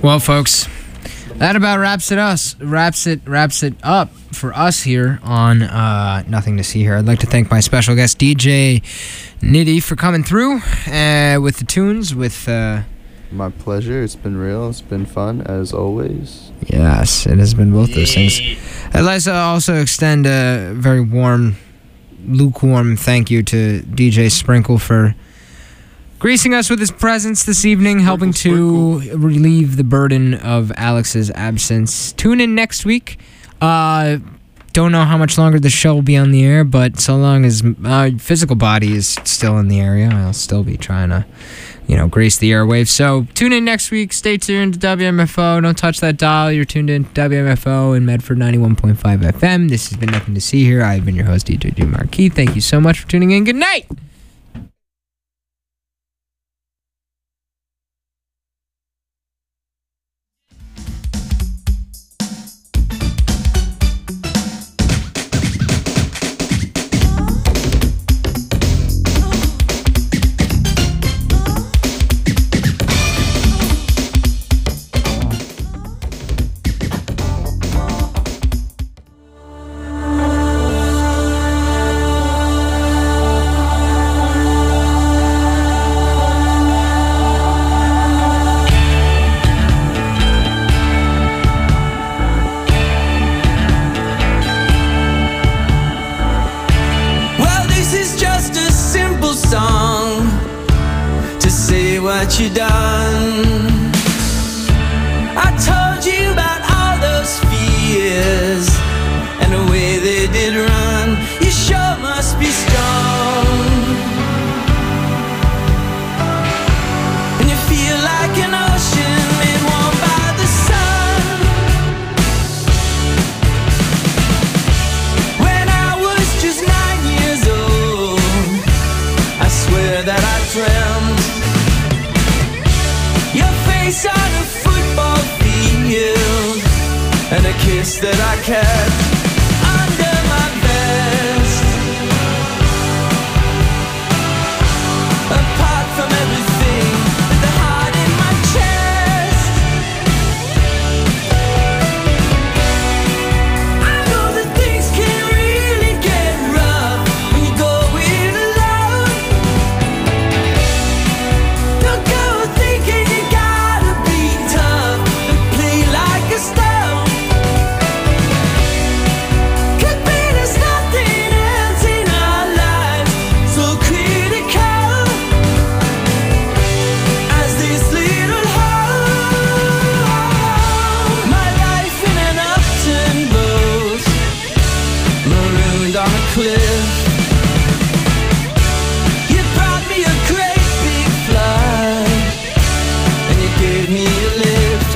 Well, folks, that about wraps it up for us here on Nothing to See Here. I'd like to thank my special guest DJ Nitty for coming through with the tunes. My pleasure. It's been real. It's been fun as always. Yes, it has been both those things. I'd like to also extend a very lukewarm thank you to DJ Sprinkle for gracing us with his presence this evening, helping to relieve the burden of Alex's absence. Tune in next week. Don't know how much longer the show will be on the air, but so long as my physical body is still in the area, I'll still be trying to, grace the airwaves. So tune in next week. Stay tuned to WMFO. Don't touch that dial. You're tuned in to WMFO in Medford 91.5 FM. This has been Nothing to See Here. I've been your host, DJ Jim Marquis. Thank you so much for tuning in. Good night. You done. I told you about all those fears and the way they did run. You sure must be strong, and you feel like an ocean made warm by the sun. When I was just 9 years old, I swear that I dreamt on a football field and a kiss that I kept under my vest. Apart from everything, with the heart in my chest, I know that things can really get rough when you go it alone. Don't go thinking you got stone. Could be there's nothing else in our lives so critical as this little hole. My life in an upturned boat, marooned on a cliff. You brought me a great big flood and you gave me a lift.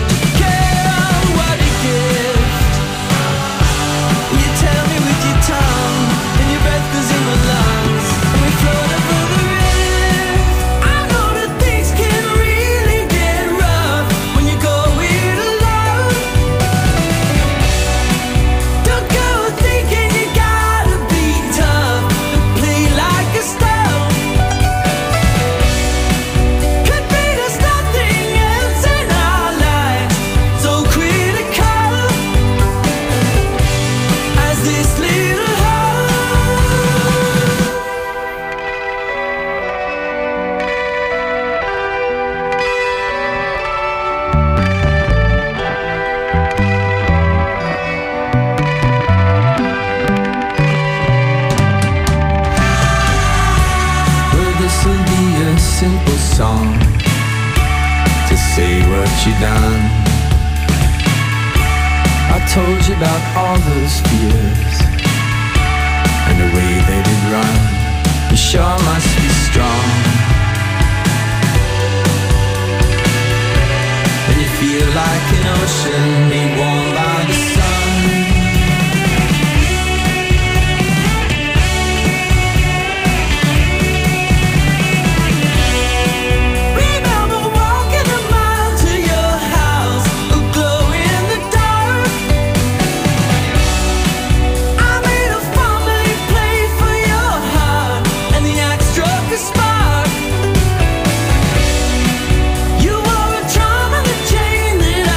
Song to say what you done. I told you about all those fears and the way they did run. You sure must be strong, and you feel like an ocean made warm by the sun. Spark. You wore a charm on the chain that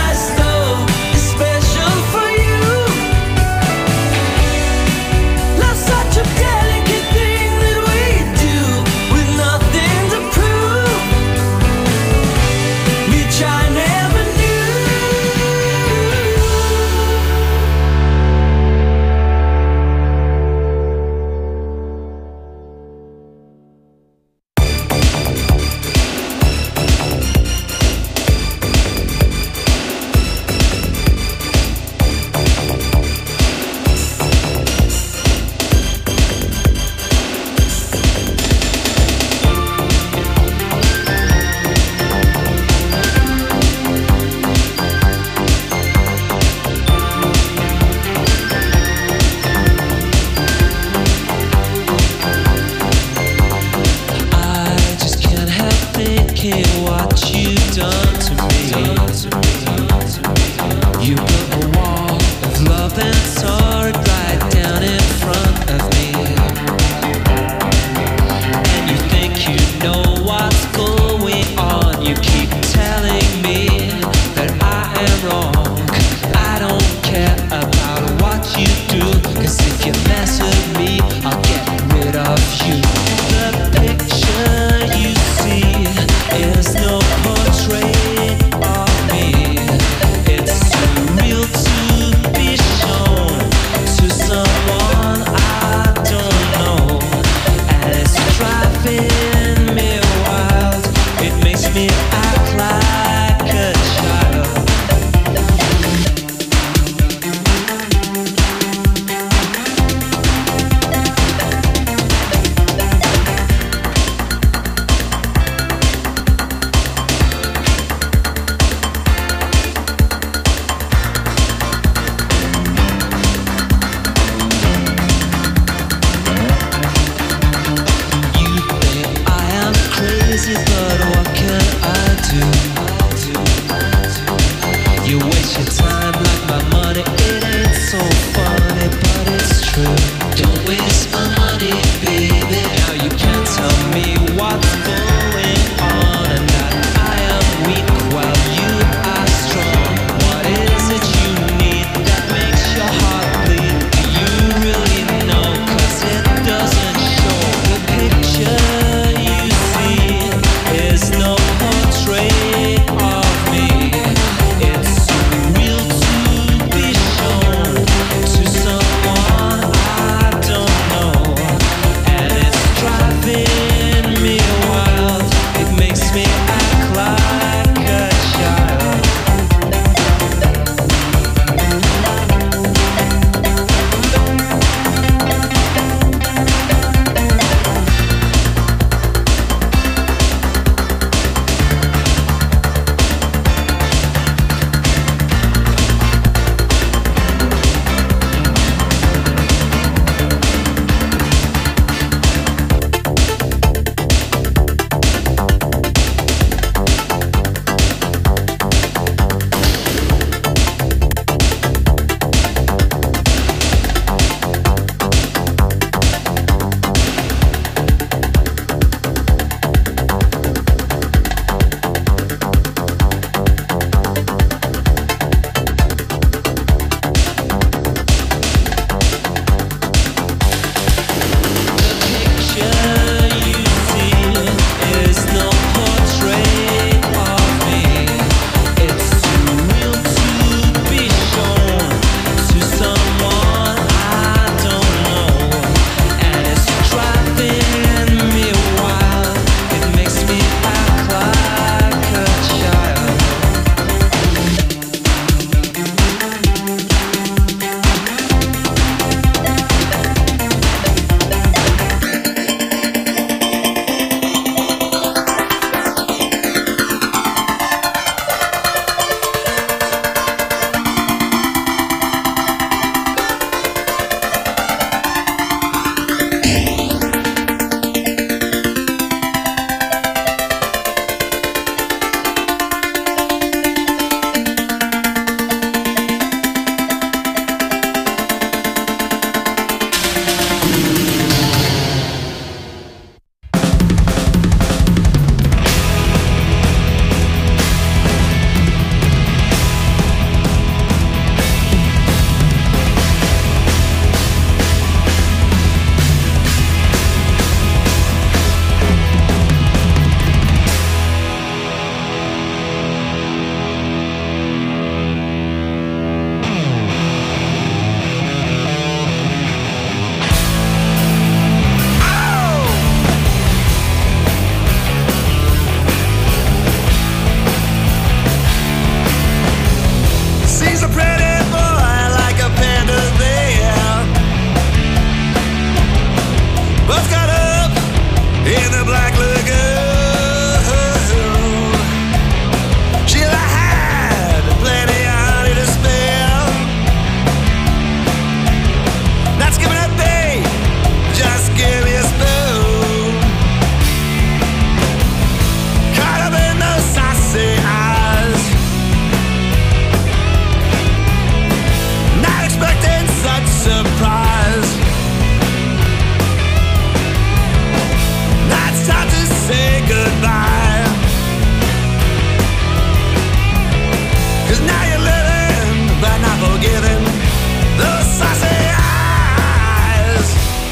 'Cause now you're living, but not forgiving. Those saucy eyes.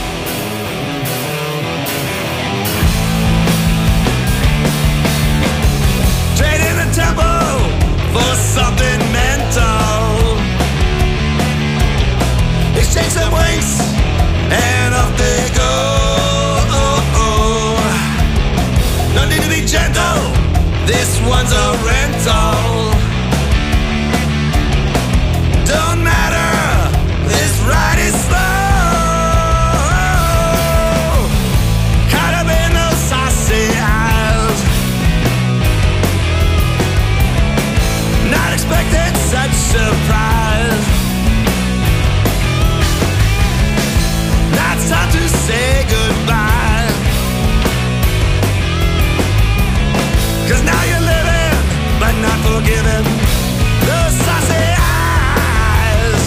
Trading the tempo for something mental. Exchange some winks and off they go. No need to be gentle, this one's a rental. Don't matter, this ride is slow. Caught up in those saucy eyes. Not expecting such surprise. Now it's time to say goodbye. 'Cause now you're living, but not forgiving. Those saucy eyes.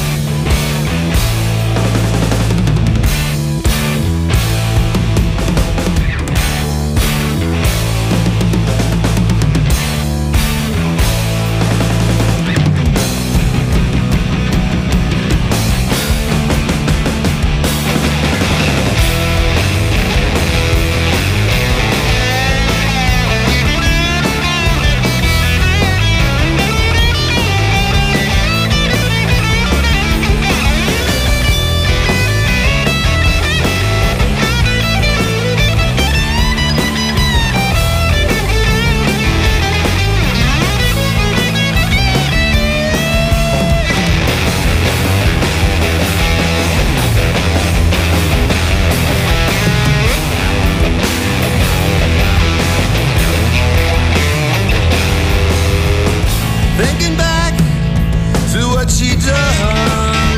Thinking back to what she done.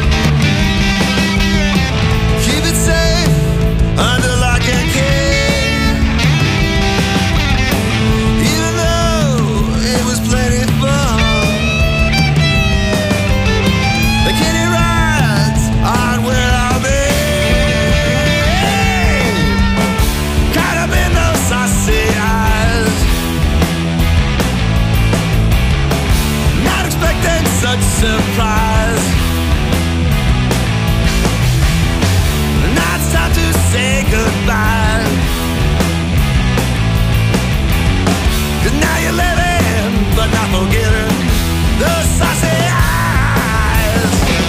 Keep it safe under lock and key. Even though it was plenty fun. The kiddie rides on where I'll be. Caught up in those saucy eyes. Not expecting such surprise. Now it's time to say goodbye. 'Cause now you're living, but not forgiving. Those saucy eyes.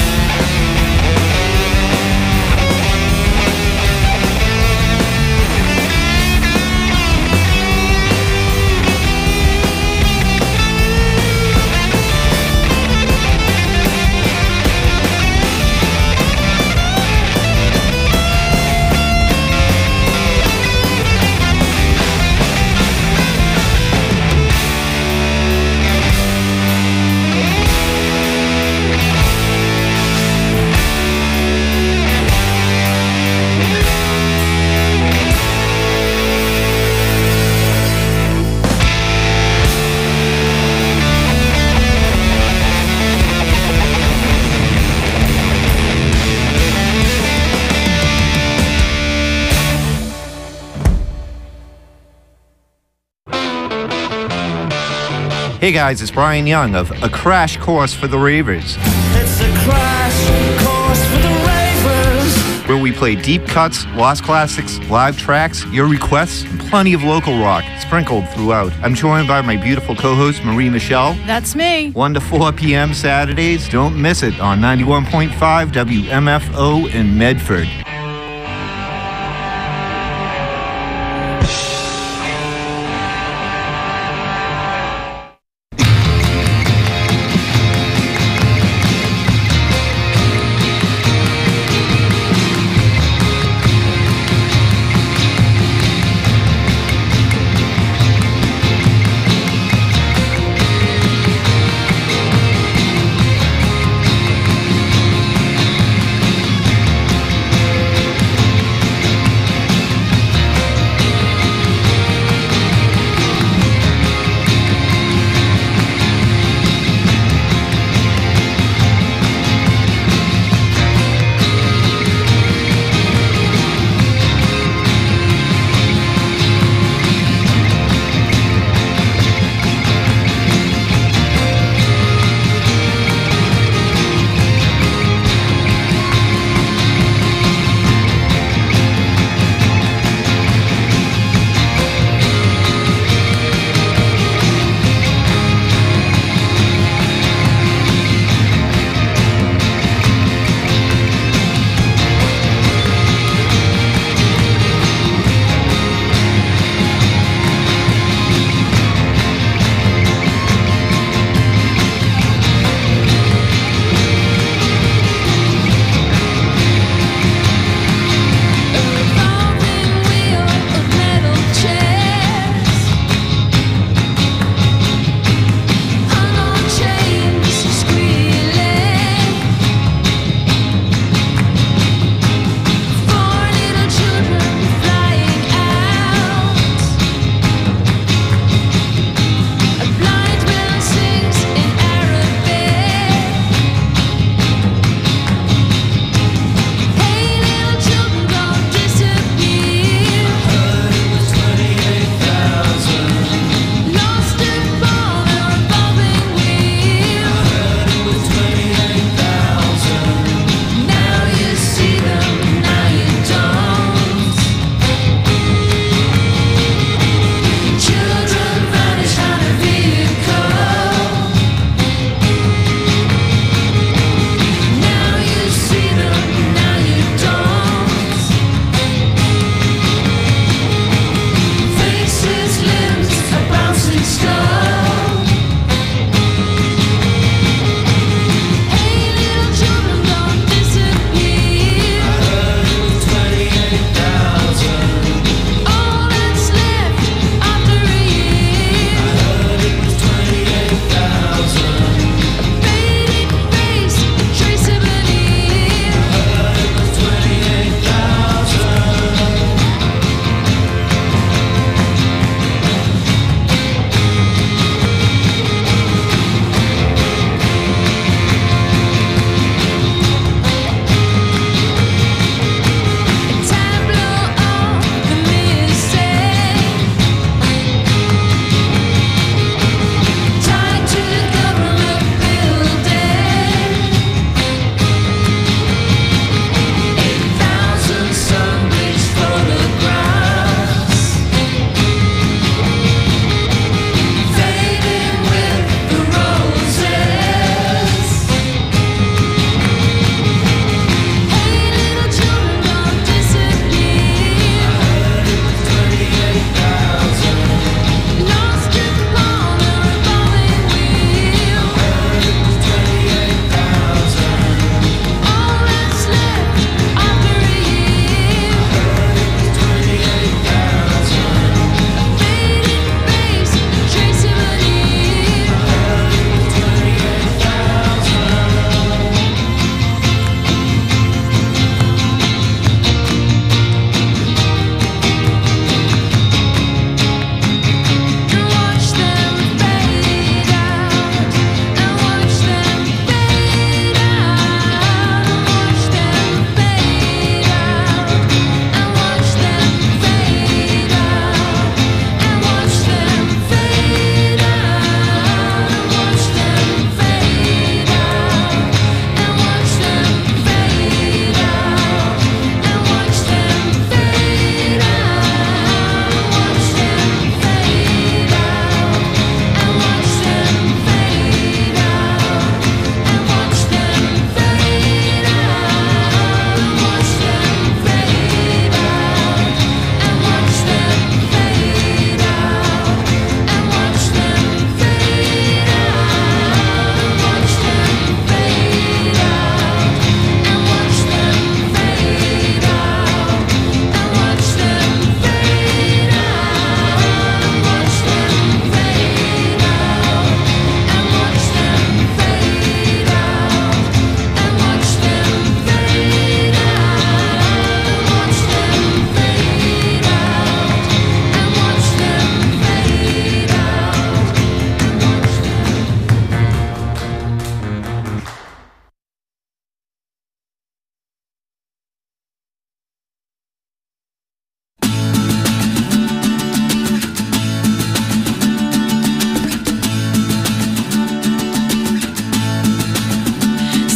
Hey guys, it's Brian Young of A Crash Course for the Ravers, It's a crash course for the ravers. where we play deep cuts, lost classics, live tracks, your requests, and plenty of local rock sprinkled throughout. I'm joined by my beautiful co-host Marie Michelle. That's me. 1 to 4 p.m. Saturdays. Don't miss it on 91.5 WMFO in Medford.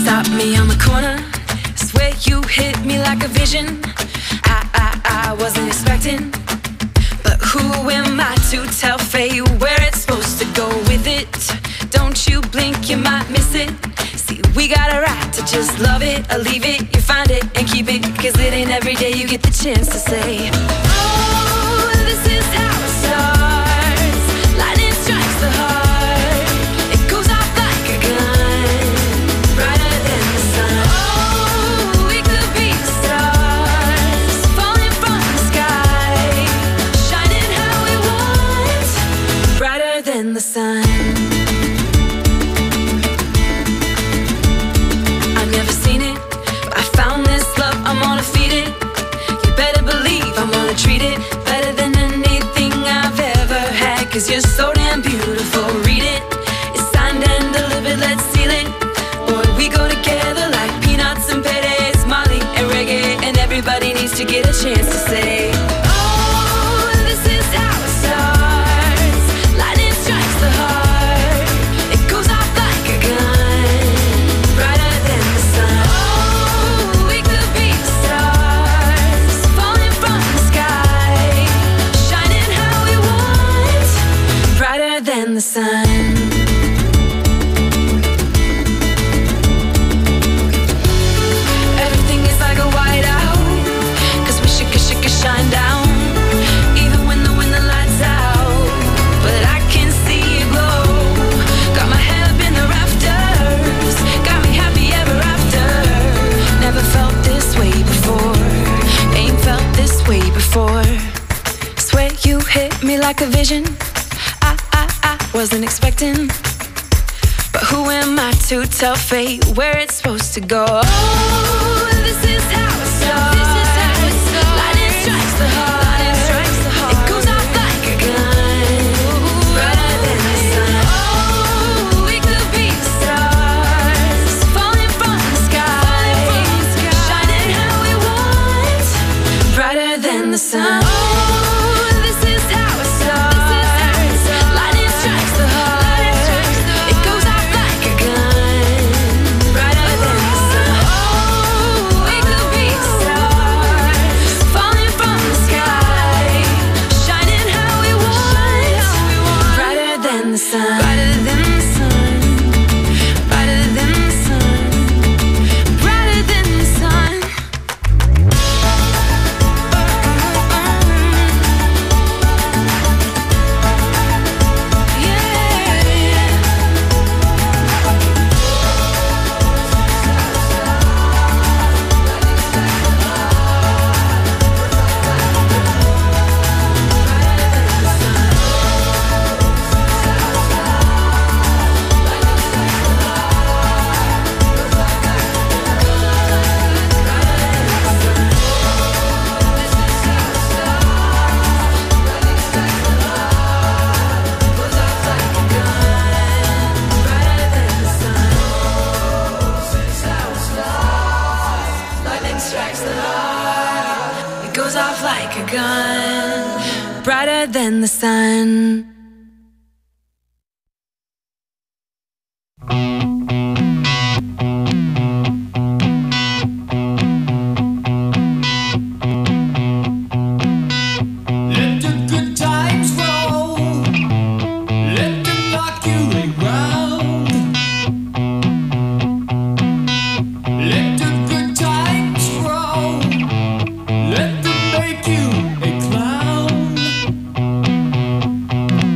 stopped me on the corner. Swear you hit me like a vision. I wasn't expecting. But who am I to tell fate where it's supposed to go with it? Don't you blink, you might miss it. See, we got a right to just love it or leave it. You find it and keep it, cause it ain't every day you get the chance to say, oh, this is how it starts. Lightning strikes the heart. It goes off like a gun, brighter than the sun. Oh, we could be stars, falling from the sky, shining how we want, brighter than the sun. I've never seen it, but I found this love, I'm gonna feed it. You better believe I'm gonna treat it better than anything I've ever had. Cause you're so damn beautiful, read it. It's signed and delivered, let's seal it. Boy, we go together like peanuts and peres, Molly and reggae. And everybody needs to get a chance to say, oh, this is how it starts. Lightning strikes the heart. It goes off like a gun, brighter than the sun. Oh, we could be stars, falling from the sky, shining how we want, brighter than the sun. Everything is like a whiteout, cause we should shine down, even when the lights out. But I can see it glow. Got my head up in the rafters, got me happy ever after. Never felt this way before, ain't felt this way before. Swear you hit me like a vision. I wasn't expecting. But who am I to tell fate where it's supposed to go? Oh, this is how it starts. Lightning strikes the heart. It goes off like a gun, brighter than the sun. Oh, we could be stars, falling from the sky, shining how we want, brighter than the sun. Oh, this is how it starts. Lightning strikes the heart. It goes off like a gun, brighter than the sun. Oh, we could be stars, falling from the sky, shining how we want, brighter than the sun. Brighter than the sun. Brighter than the sun. Brighter than the sun. Lightning strikes the heart. It goes off like a gun, brighter than the sun. Let the good times roll. Let them rock you around. Let the good times roll. Let them make you a clown.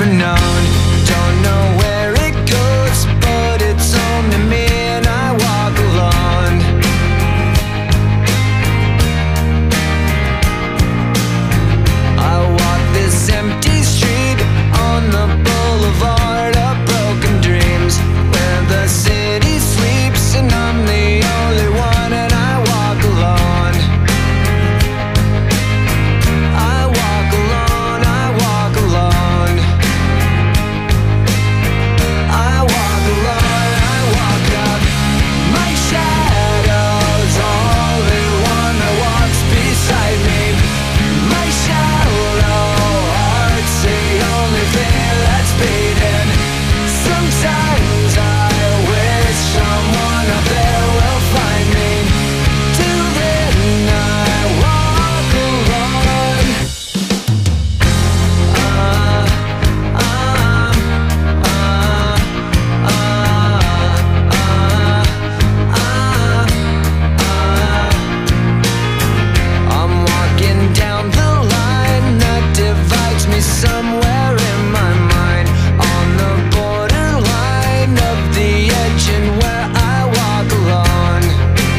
never known. Don't know where it goes, but it's home to me, and I walk alone. I walk this empty street on the boulevard of broken dreams, where the city sleeps and I'm the only one, and I walk alone. I walk alone, I walk alone. I walk alone, I walk up. My shadow's only one that walks beside me. My shallow heart's the only thing that's beating. Sometimes I wish someone up there will find me. Till then I walk alone. I'm walking down the line that divides me somewhere in my mind, on the borderline of the edge and where I walk alone.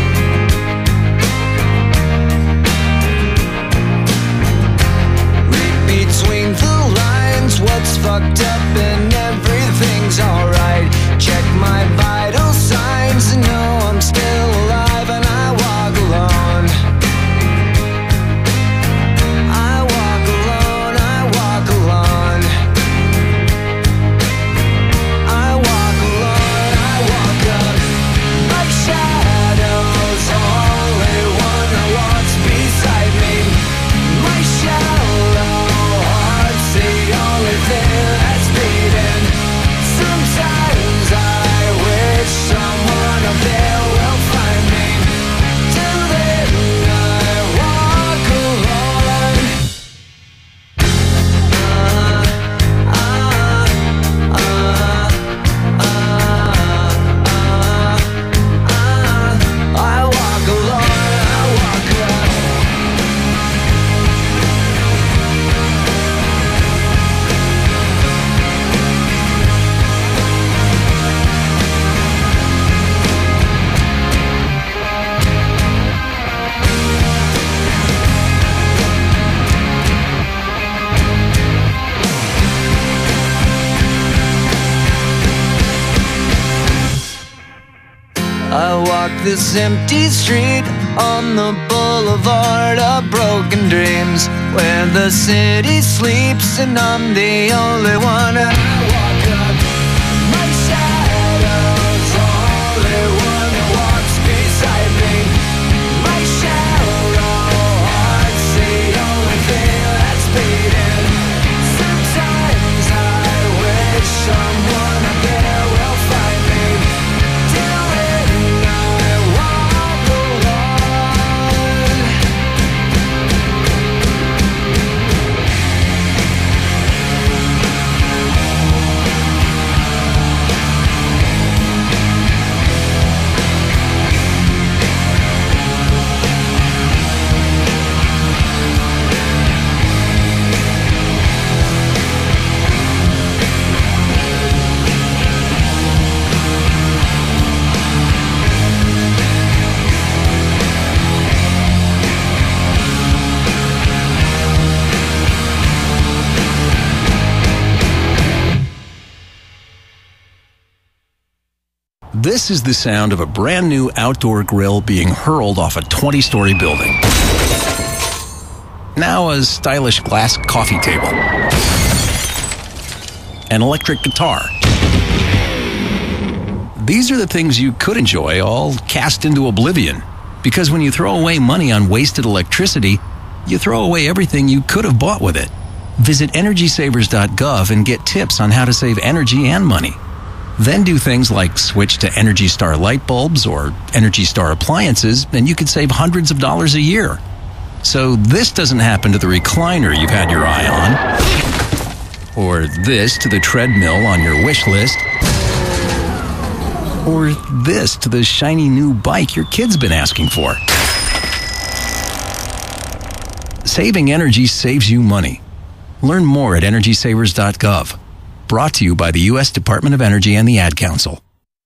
Read between the lines what's fucked up and everything's alright. Check my vital signs and know I'm still alive, and I walk alone. I walk alone, I walk alone. I walk alone, I walk up. My shadow's only one that walks beside me. My shallow heart's the only thing that's beating. Sometimes I wish someone up there will find me. Till then I walk alone. I walk alone, I walk up. I walk this empty street on the boulevard of broken dreams, where the city sleeps and I'm the only one, and I walk up. My shadow's only one that walks beside me. My shallow heart's the only thing that's beating. Sometimes I wish someone up there will find me. Till then I walk alone. This is the sound of a brand new outdoor grill being hurled off a 20-story building. Now a stylish glass coffee table. An electric guitar. These are the things you could enjoy, all cast into oblivion. Because when you throw away money on wasted electricity, you throw away everything you could have bought with it. Visit EnergySavers.gov and get tips on how to save energy and money. Then do things like switch to Energy Star light bulbs or Energy Star appliances, and you could save hundreds of dollars a year. So this doesn't happen to the recliner you've had your eye on, or this to the treadmill on your wish list, or this to the shiny new bike your kid's been asking for. Saving energy saves you money. Learn more at EnergySavers.gov. Brought to you by the U.S. Department of Energy and the Ad Council.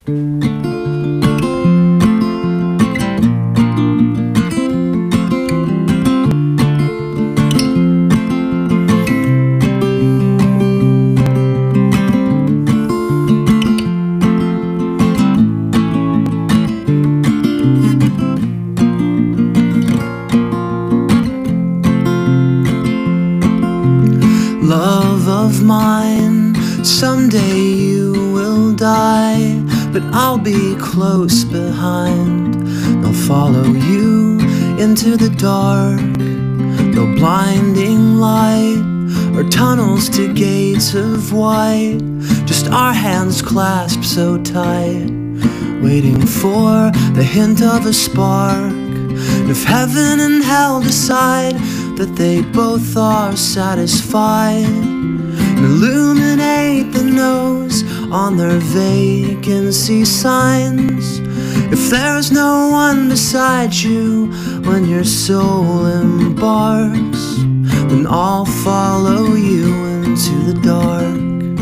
Love of mine, someday you will die, but I'll be close behind. I'll follow you into the dark, no blinding light or tunnels to gates of white, just our hands clasped so tight, waiting for the hint of a spark. If heaven and hell decide that they both are satisfied, and illuminate the nose on their vacancy signs. If there's no one beside you when your soul embarks, then I'll follow you into the dark.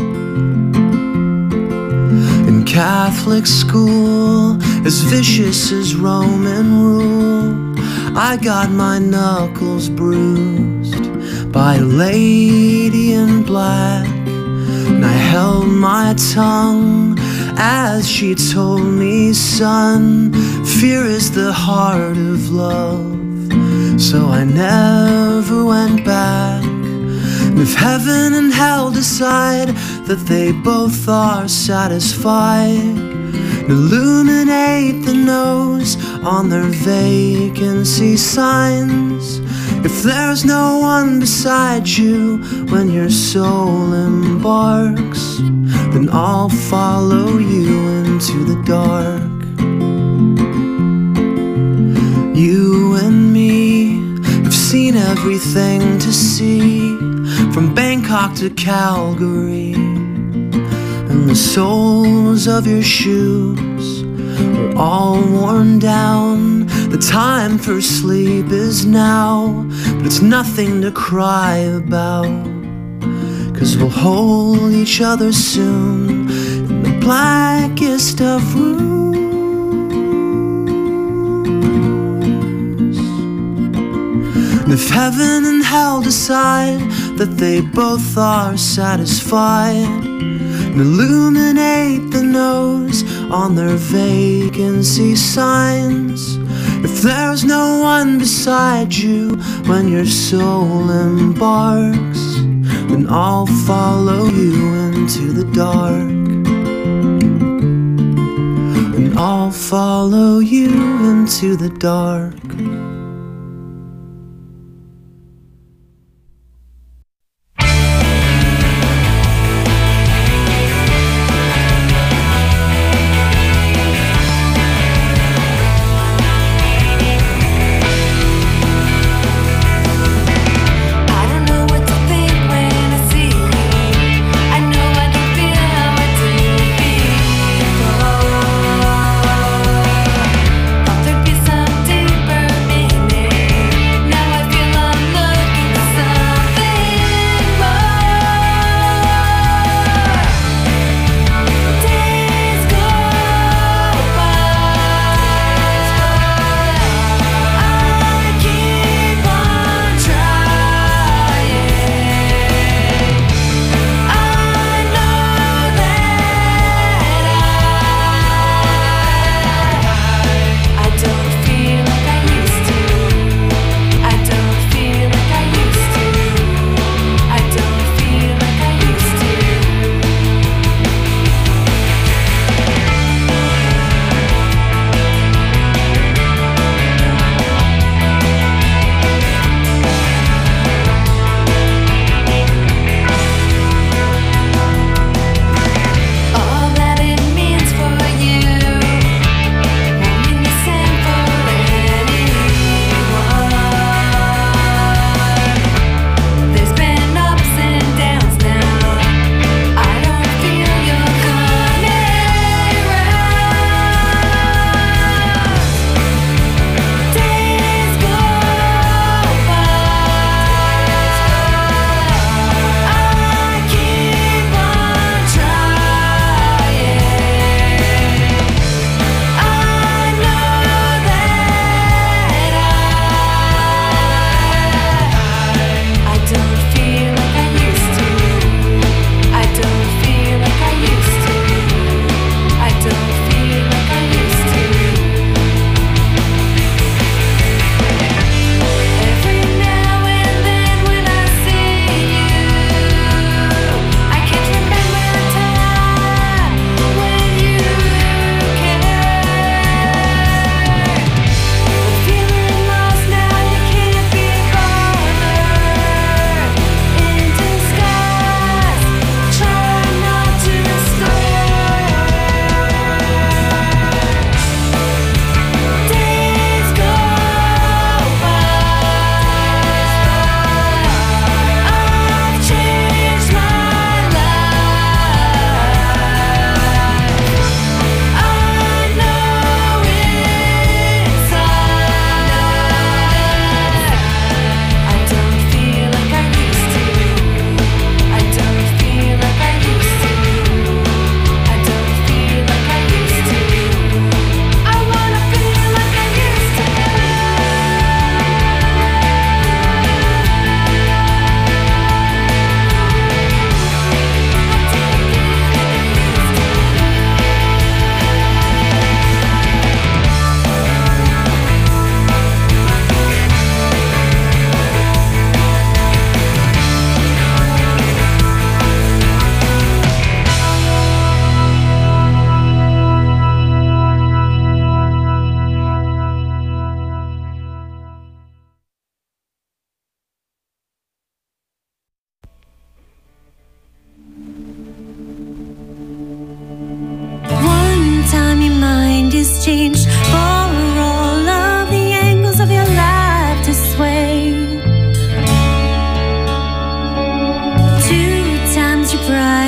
In Catholic school, as vicious as Roman rule, I got my knuckles bruised by a lady in black, and I held my tongue as she told me, son, fear is the heart of love. So I never went back. And if heaven and hell decide that they both are satisfied, illuminate the nose on their vacancy signs. If there's no one beside you when your soul embarks, then I'll follow you into the dark. You and me have seen everything to see, from Bangkok to Calgary, and the soles of your shoes are all worn down. The time for sleep is now, but it's nothing to cry about, 'cause we'll hold each other soon in the blackest of rooms. And if heaven and hell decide that they both are satisfied, and illuminate the nose on their vacancy signs. If there's no one beside you when your soul embarks, then I'll follow you into the dark. And I'll follow you into the dark. There'd be some deeper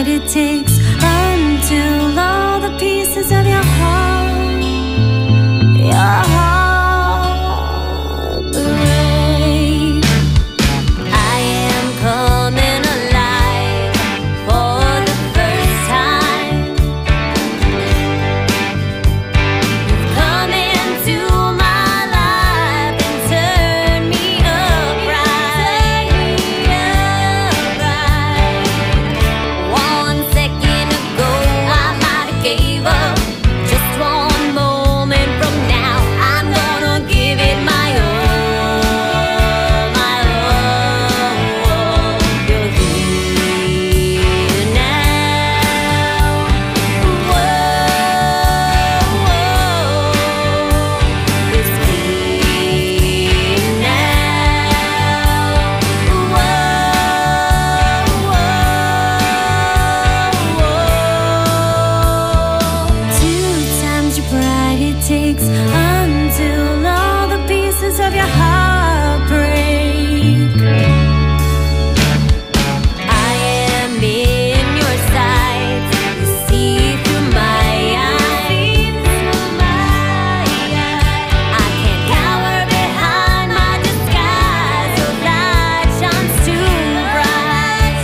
pride it takes until all the pieces of your heart break. I am coming alive for the first time. You've come into my life and turned me upright. One second ago I might have gave up. Just one moment from now I'm gonna give it my all, my all. You're here now. Whoa, it's clear now. Two times your pride it takes until all the pieces of your heart break. I am in your sights. You see through my eyes. I can't cower behind my disguise. Your light shines too bright.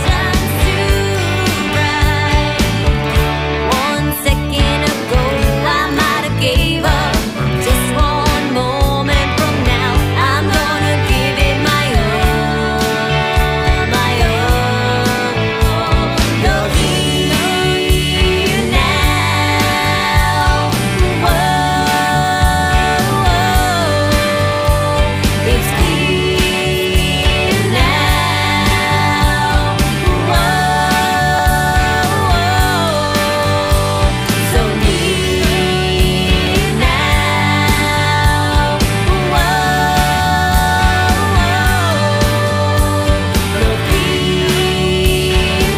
One second ago I might have gave up. Just one moment from now I'm gonna give it my all, my all. You're here now. Whoa, it's clear now. So near now. You're here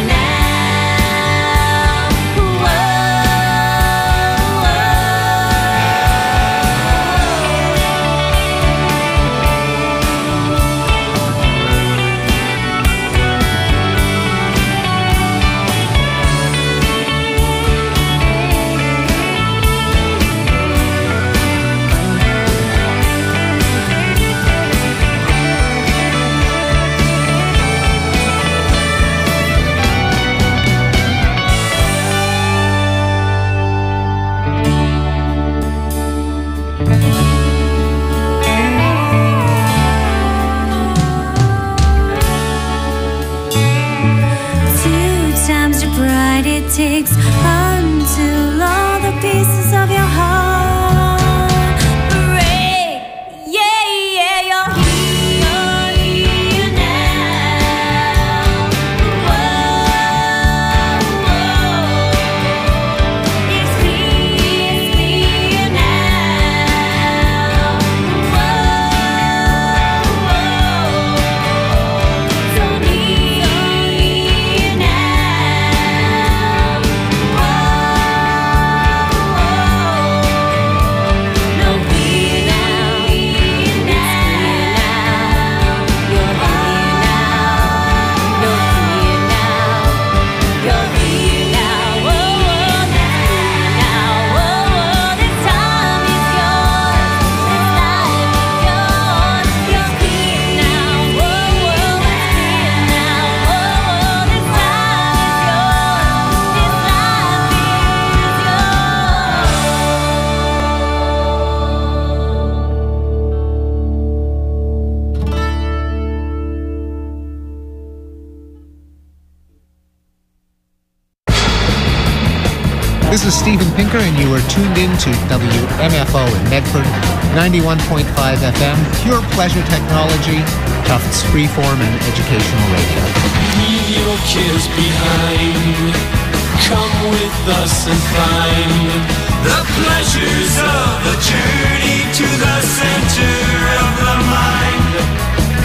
Two times your pride it takes until all the pieces of your heart break. Yeah, yeah, you're here now. Whoa, it's clear now. So near now. No fear now. You're here now. No fear now. You're here now. This time is yours. This life is yours. You're here now. It's clear now. This time is yours. This life This is Steven Pinker, and you are tuned in to WMFO in Medford, 91.5 FM, pure pleasure technology, Tufts freeform and educational radio. Leave your cares behind. Come with us and find the pleasures of the journey to the center of the mind.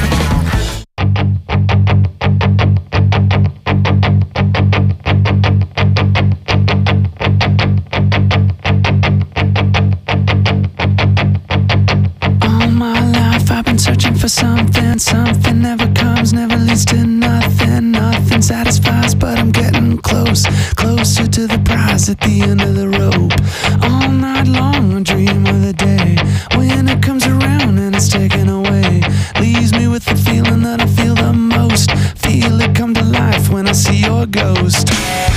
All my life I've been searching for something. Something never comes, never leads to nothing. Nothing satisfies, but I'm getting close. closer to the prize at the end of the rope. All night long I dream of the day when it comes around and it's taken away. Leaves me with the feeling that I feel the most. Feel it come to life when I see your ghost.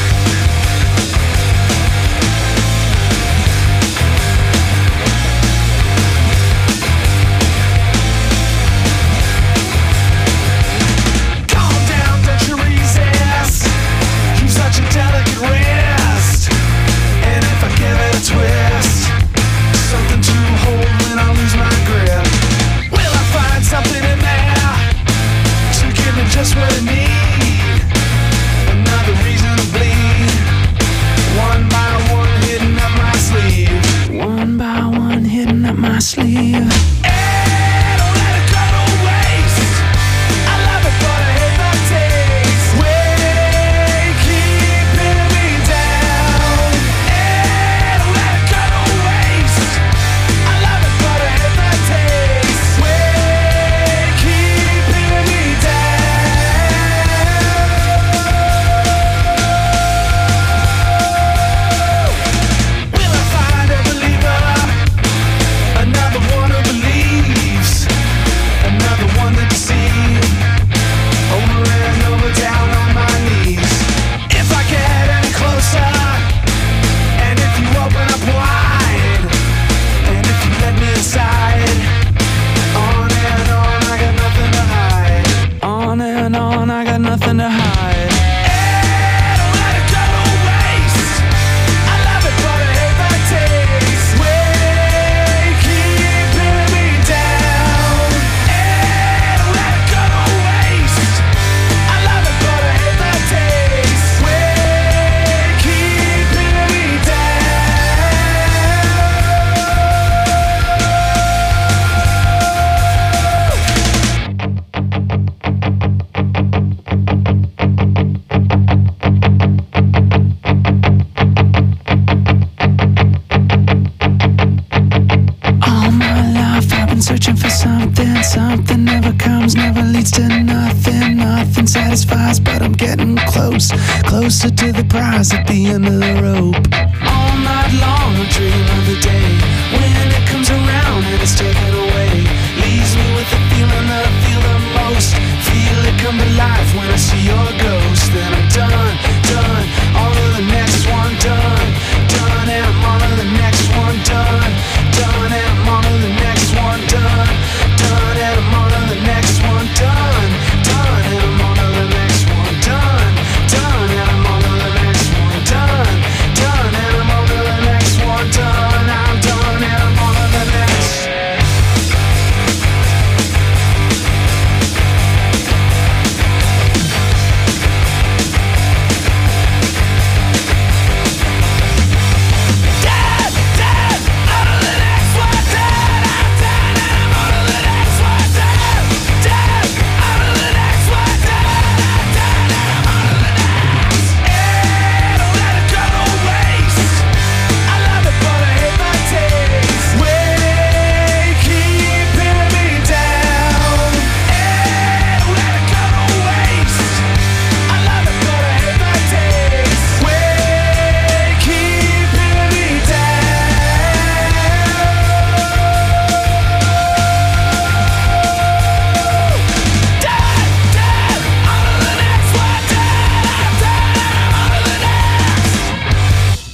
Twist, something to hold when I lose my grip. Will I find something in there to give me just what I need? Another reason to bleed. One by one hidden up my sleeve. One by one hidden up my sleeve. Hey, don't let it go to waste. I love it, but I hate the taste. Way keeping me down. Hey, don't let it go to waste. I love it, but I hate the taste. Way keeping me down. Will I find a believer? Another one who believes. Another one to deceive. Over and over, down on my knees. If I get any closer, and if you open up wide, and if you let me inside, on and on, I got nothing to hide. On and on, I got nothing to hide. Hey, don't let it go to waste. I love it, but I hate the taste. Way keeping me down. Hey, don't let it go to waste. I love it, but I hate the taste. Way keeping me All my life I've been searching for something. Something never comes, never leads to nothing. Nothing satisfies, but I'm getting close. Closer to the prize at the end of the rope. All night long I dream of the day when it comes around and it's taken away. Leaves me with the feeling that I feel the most. Feel it come to life when I see your ghost. Then I'm done, done, on to the next one, done, done, and I'm on to the next one, done, done, and I'm on to the next one, done, done, and I'm on to the next one, done, done, and I'm on to the next one, done, done, and I'm on to the next one, done, done, and I'm on to the next one, done, I'm done, and I'm on to the next. dead, dead, on to the next one, dead, I'm dead, and I'm on to the next one, dead, dead, on to the next one, dead, I'm dead, and I'm on to the next. Hey, don't let it go to waste. I love it, but I hate the taste. Way keeping me down. Hey, don't let it go to waste. I love it, but I hate the taste. Way keeping me down. Dead, dead, on to the next one, dead, I'm dead, and I'm on to the next.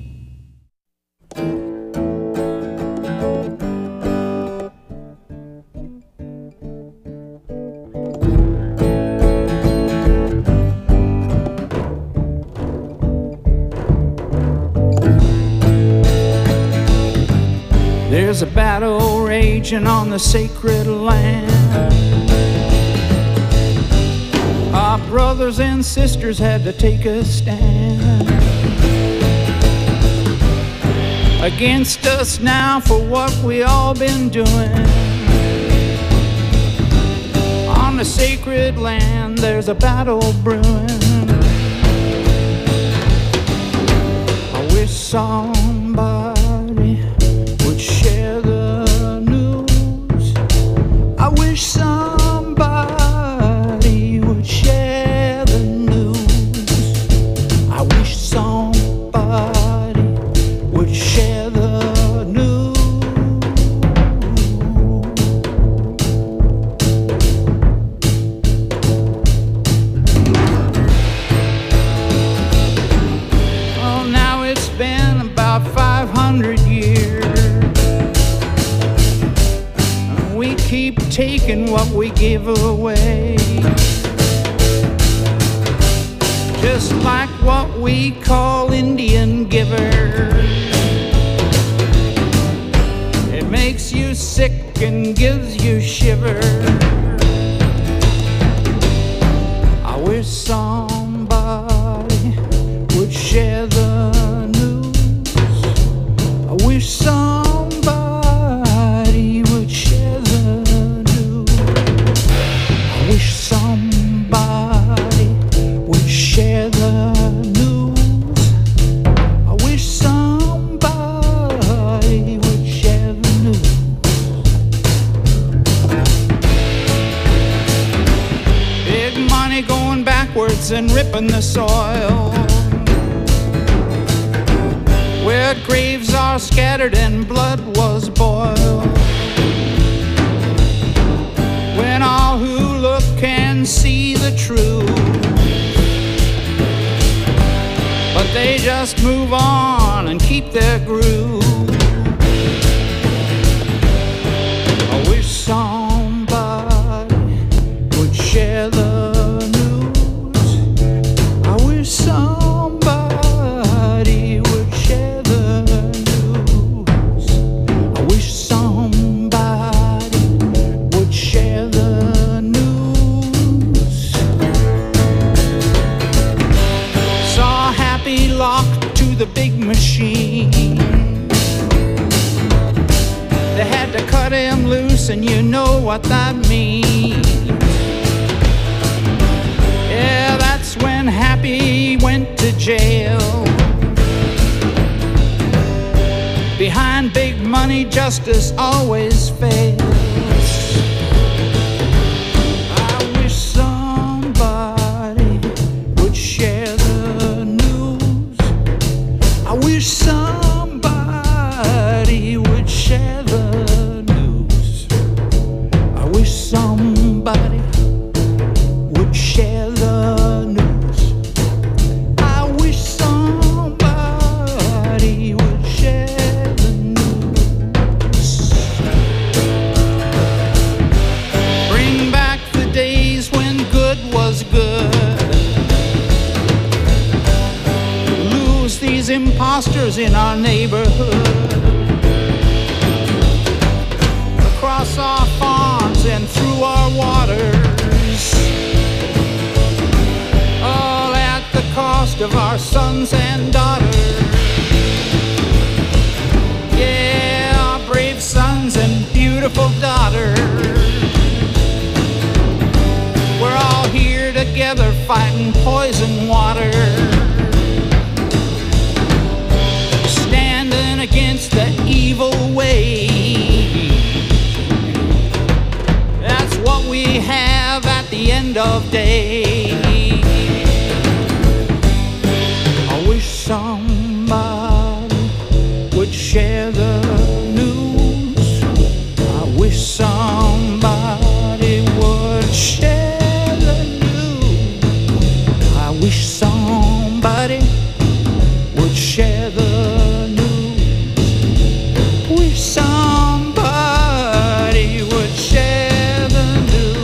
There's a battle raging on the sacred land. Our brothers and sisters had to take a stand against us now for what we all been doing. On the sacred land there's a battle brewing. I wish somebody would share the news. I wish somebody would share the news. I wish somebody what we give away. Just like what we call Indian giver. It makes you sick and gives you shiver. I wish somebody would share the news. I wish somebody would share the news. I wish somebody would share the news. I wish somebody would share the news. Big money going backwards and ripping the soil, where graves are scattered and blood was boiled. When all who look can see the truth, but they just move on and keep their groove. I wish somebody would share the news. I wish somebody would share the news. I wish somebody would share the news. Saw Happy locked to the big machine. They had to cut him loose, and you know what that means. Yeah, that's when Happy went to jail. Behind big money, justice always fails. I wish somebody would share the news. I wish somebody would share the news. I wish somebody would share the news. I wish somebody would share the news. Bring back the days when good was good. Lose these imposters in our neighborhood. Across our farms and through our waters, all at the cost of our sons and daughters. Yeah, our brave sons and beautiful daughters. We're all here together fighting poison water, standing against the evil way. That's what we have at the end of day. I wish somebody would share the news. I wish somebody would share the news. I wish somebody would share the news. Wish somebody would share the news.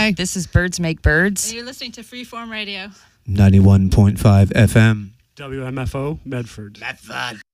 Bye. This is Birds Make Birds. You're listening to Freeform Radio. 91.5 FM. WMFO, Medford. Medford.